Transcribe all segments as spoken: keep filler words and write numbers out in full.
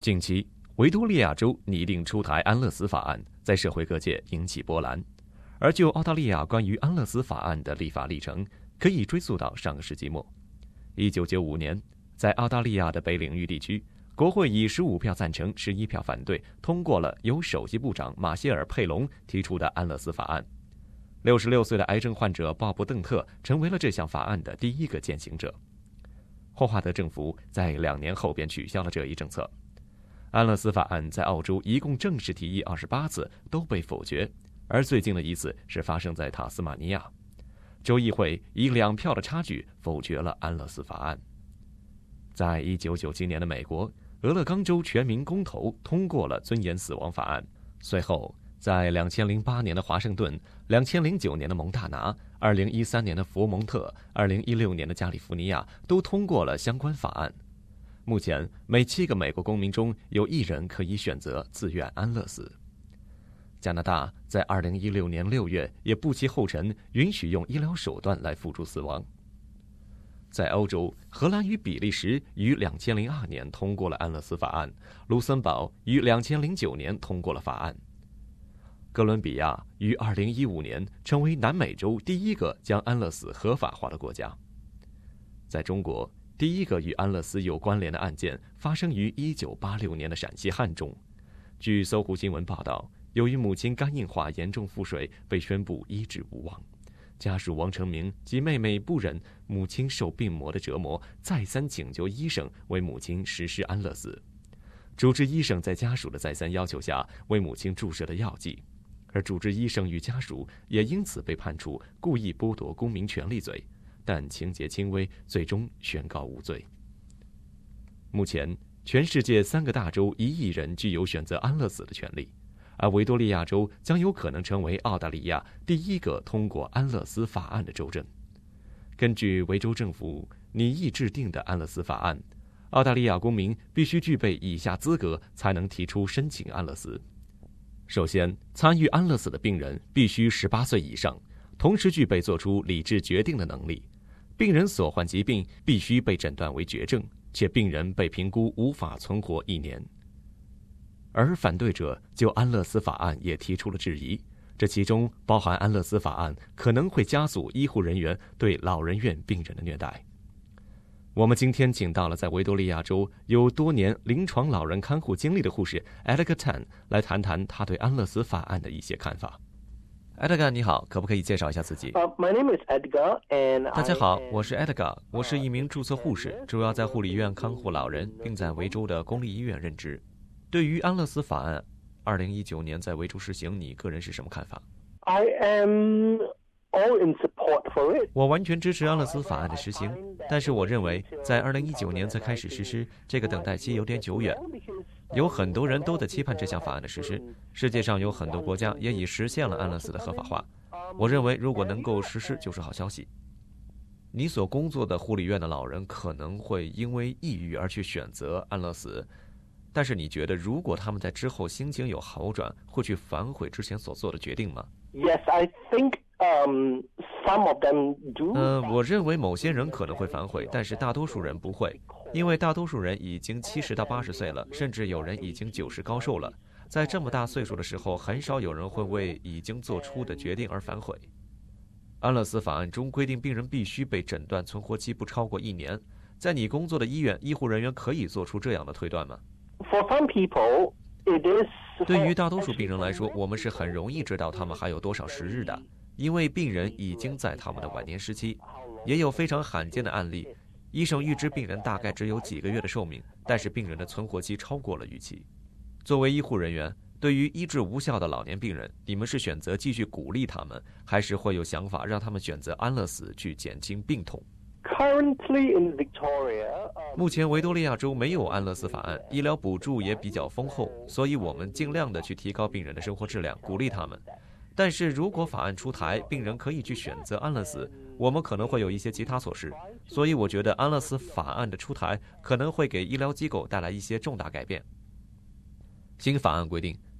近期，维多利亚州拟定出台安乐死法案，在社会各界引起波澜。而就澳大利亚关于安乐死法案的立法历程，可以追溯到上个世纪末。一九九五年，在澳大利亚的北领域地区，国会以十五票赞成、十一票反对，通过了由首席部长马歇尔·佩隆提出的安乐死法案。六十六岁的癌症患者鲍勃·邓特成为了这项法案的第一个践行者。霍华德政府在两年后便取消了这一政策。安乐死法案在澳洲一共正式提议二十八次，都被否决，而最近的一次是发生在塔斯马尼亚，州议会以两票的差距否决了安乐死法案。在一九九七年的美国，俄勒冈州全民公投通过了尊严死亡法案。随后，在两千零八年的华盛顿、两千零九年的蒙大拿、二零一三年的佛蒙特、二零一六年的加利福尼亚都通过了相关法案。目前，每七个美国公民中有一人可以选择自愿安乐死。加拿大在二零一六年六月也不其后尘，允许用医疗手段来辅助死亡。在欧洲，荷兰与比利时于两千零二年通过了安乐死法案，卢森堡于两千零九年通过了法案。哥伦比亚于二零一五年成为南美洲第一个将安乐死合法化的国家。在中国，第一个与安乐死有关联的案件发生于一九八六年的陕西汉中。据搜狐新闻报道，由于母亲肝硬化严重腹水，被宣布医治无望。家属王成明及妹妹不忍母亲受病魔的折磨，再三请求医生为母亲实施安乐死。主治医生在家属的再三要求下，为母亲注射了药剂，而主治医生与家属也因此被判处故意剥夺公民权利罪，但情节轻微，最终宣告无罪。目前，全世界三个大洲一亿人具有选择安乐死的权利，而维多利亚州将有可能成为澳大利亚第一个通过安乐死法案的州镇。根据维州政府拟议制定的安乐死法案，澳大利亚公民必须具备以下资格才能提出申请安乐死。首先，参与安乐死的病人必须十八岁以上，同时具备做出理智决定的能力。病人所患疾病必须被诊断为绝症，且病人被评估无法存活一年。而反对者就安乐死法案也提出了质疑，这其中包含安乐死法案可能会加速医护人员对老人院病人的虐待。我们今天请到了在维多利亚州有多年临床老人看护经历的护士 Edgar Tan 来谈谈他对安乐死法案的一些看法。Edgar 你好，可不可以介绍一下自己？ Uh, my name is Edgar, and 大家好，我是 Edgar， 我是一名注册护士，主要在护理院看护老人，并在维州的公立医院任职。对于安乐死法案，二零一九年在维州实行，你个人是什么看法？ I am all in support for it. 我完全支持安乐死法案的实行，但是我认为在二零一九年才开始实施，这个等待期有点久远。有很多人都在期盼这项法案的实施，世界上有很多国家也已实现了安乐死的合法化。我认为如果能够实施就是好消息。你所工作的护理院的老人可能会因为抑郁而去选择安乐死，但是你觉得如果他们在之后心情有好转，会去反悔之前所做的决定吗？ Yes, I think um, some of them do. 呃，我认为某些人可能会反悔，但是大多数人不会，因为大多数人已经七十到八十岁了，甚至有人已经九十高寿了。在这么大岁数的时候，很少有人会为已经做出的决定而反悔。安乐死法案中规定，病人必须被诊断存活期不超过一年。在你工作的医院，医护人员可以做出这样的推断吗？ For some people, it is. 对于大多数病人来说，我们是很容易知道他们还有多少时日的，因为病人已经在他们的晚年时期。也有非常罕见的案例，医生预知病人大概只有几个月的寿命，但是病人的存活期超过了预期。作为医护人员，对于医治无效的老年病人，你们是选择继续鼓励他们，还是会有想法让他们选择安乐死去减轻病痛？ Currently in Victoria, um, 目前维多利亚州没有安乐死法案，医疗补助也比较丰厚，所以我们尽量的去提高病人的生活质量，鼓励他们。但是如果法案出台，病人可以去选择安乐死，我们可能会有一些其他措施。所以我觉得安乐死法案的出台可能会给医疗机构带来一些重大改变。新法案规定，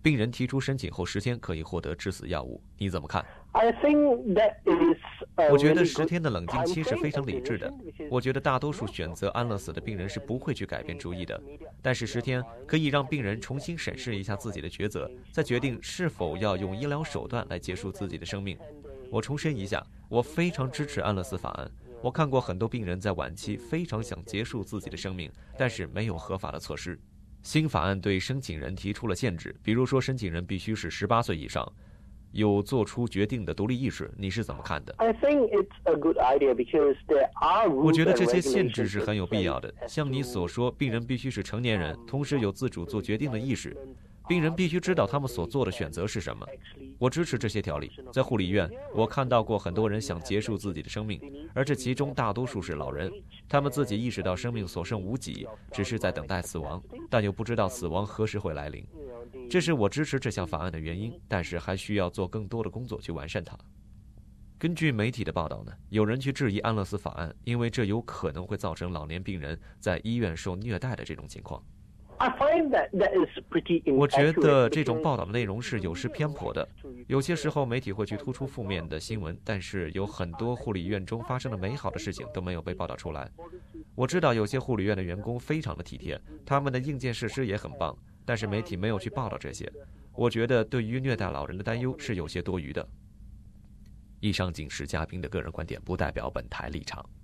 病人提出申请后十天可以获得致死药物，你怎么看？ I think that is a 我觉得 really 十 good 天的冷静期是非常理智的 time frame, which is 我觉得大多数选择安乐死的病人是不会去改变主意的，但是十天可以让病人重新审视一下自己的抉择，再决定是否要用医疗手段来结束自己的生命。我重申一下，我非常支持安乐死法案。我看过很多病人在晚期非常想结束自己的生命，但是没有合法的措施。新法案对申请人提出了限制，比如说申请人必须是十八岁以上，有做出决定的独立意识，你是怎么看的？ I think it's a good idea because there are 我 rules 觉得 and 这些限制 regulations 是很有必要的 in place， 像你所说，病人必须是成年人，同时有自主做决定的意识。病人必须知道他们所做的选择是什么。我支持这些条例。在护理院，我看到过很多人想结束自己的生命，而这其中大多数是老人，他们自己意识到生命所剩无几，只是在等待死亡，但又不知道死亡何时会来临。这是我支持这项法案的原因，但是还需要做更多的工作去完善它。根据媒体的报道呢，有人去质疑安乐死法案，因为这有可能会造成老年病人在医院受虐待的这种情况。 I find that that is pretty 我觉得 inaccurate 这种 because 报道的内容是有失偏颇的。有些时候媒体会去突出负面的新闻，但是有很多护理院中发生的美好的事情都没有被报道出来。我知道有些护理院的员工非常的体贴，他们的硬件设施也很棒，但是媒体没有去报道这些。我觉得对于虐待老人的担忧是有些多余的。以上仅是嘉宾的个人观点，不代表本台立场。